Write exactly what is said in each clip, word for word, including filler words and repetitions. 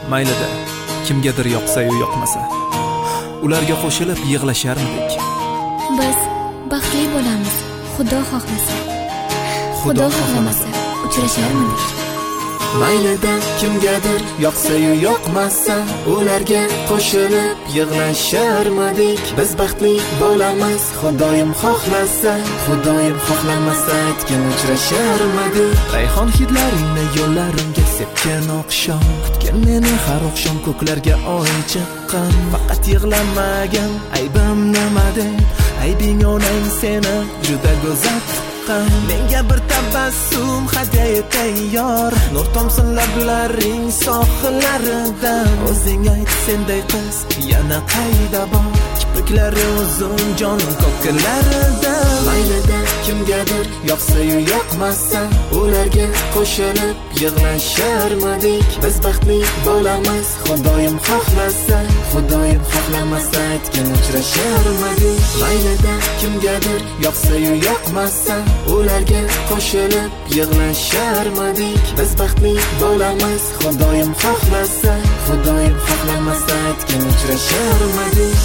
Maylida, kimgadir yoqsa-yu yoqmasa, ularga qo'shilib yig'lasharmidik. Biz baxtli bo'lamiz, Xudo xohlasa. Xudo xohlamasa, uchrasharmidik. Maylida, kimgadir yoqsa-yu yoqmasa, ularga qo'shilib yig'lasharmidik. Biz baxtli bo'lamiz, Xudoyim xohlasa. Xudoyim xohlamasa, aytgin uchrasharmidik. Rayhon hidlaringni yo'llarimga sepgan oqshom, kutgan meni har oqshom ko'klarga oy chiqqan. Faqat yig'lamagan aybim nima deb, aybing onang seni juda go'zal tuqqan. Menga bir tabassum hadya tayyor, nur tomsin lablaring sohillaridan. O'zing ayt, senday qiz yana qayda bor? Kipriklari uzun, jonim ko'klarida. Maylida, kimgadir yoqsa-yu yoqmasa, ularga qo'shilib yig'lasharmidik. Biz baxtli bo'lamiz, Xudoyim xohlasa. Xudoyim xohlamasa, aytgin uchrasharmidik. Maylida, kimgadir yoqsa-yu yoqmasa, ularga qo'shilib yig'lasharmidik. Biz baxtli bo'lamiz, Xudoyim xohlasa. Xudoyim xohlamasa, aytgin uchrasharmidik.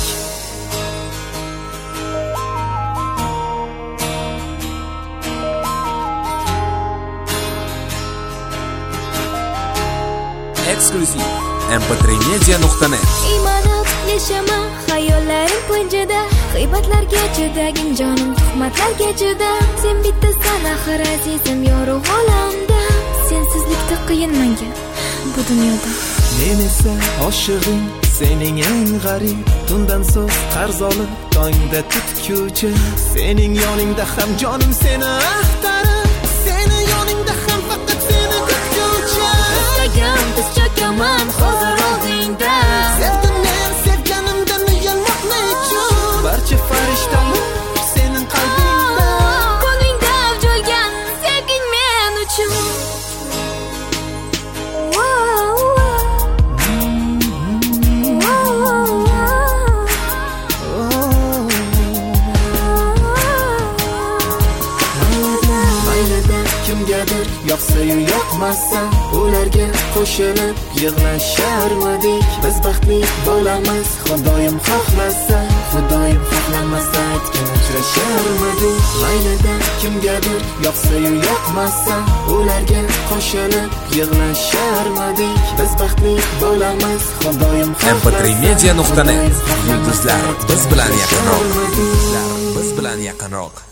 Eksklyuziv em p tre media nuqta net. Iymonib yashama xayollarim pinjida, g'iybatlarga chidagin jonim, tuhmatlarga chida. Sen bittasan axir azizim yorug' olamda. Sensizlikda qiyin menga bu dunyoda. Men esa oshig'ing, sening eng g'arib. Tundan so'z qarz olib, tongda tutkuchi. Sening yoningda ham jonim seni axtarib, seni yoningda ham faqat seni kutguchi. Istagam biz chokaman hozir oldingda. Sevdim men sevganimdan uyalmoqni uchun. Barcha farishtalar sening qalbingda. Qo'lingda avjolgan sevging men uchun. Kimgadir yoqsa-yu yoqmasa, ularga qo'shilib yig'lasharmidik. Biz baxtli bo'lamiz, Xudoyim xohlasa. Xudoyim xohlamasa, aytgin uchrasharmidik. Maylida, kimgadir yoqsa-yu yoqmasa, ularga qo'shilib yig'lasharmidik. Biz baxtli bo'lamiz, Xudoyim xohlasa. em p tre media nuqta net. Yulduzlar biz bilan yaqinroq. Biz bilan yaqinroq.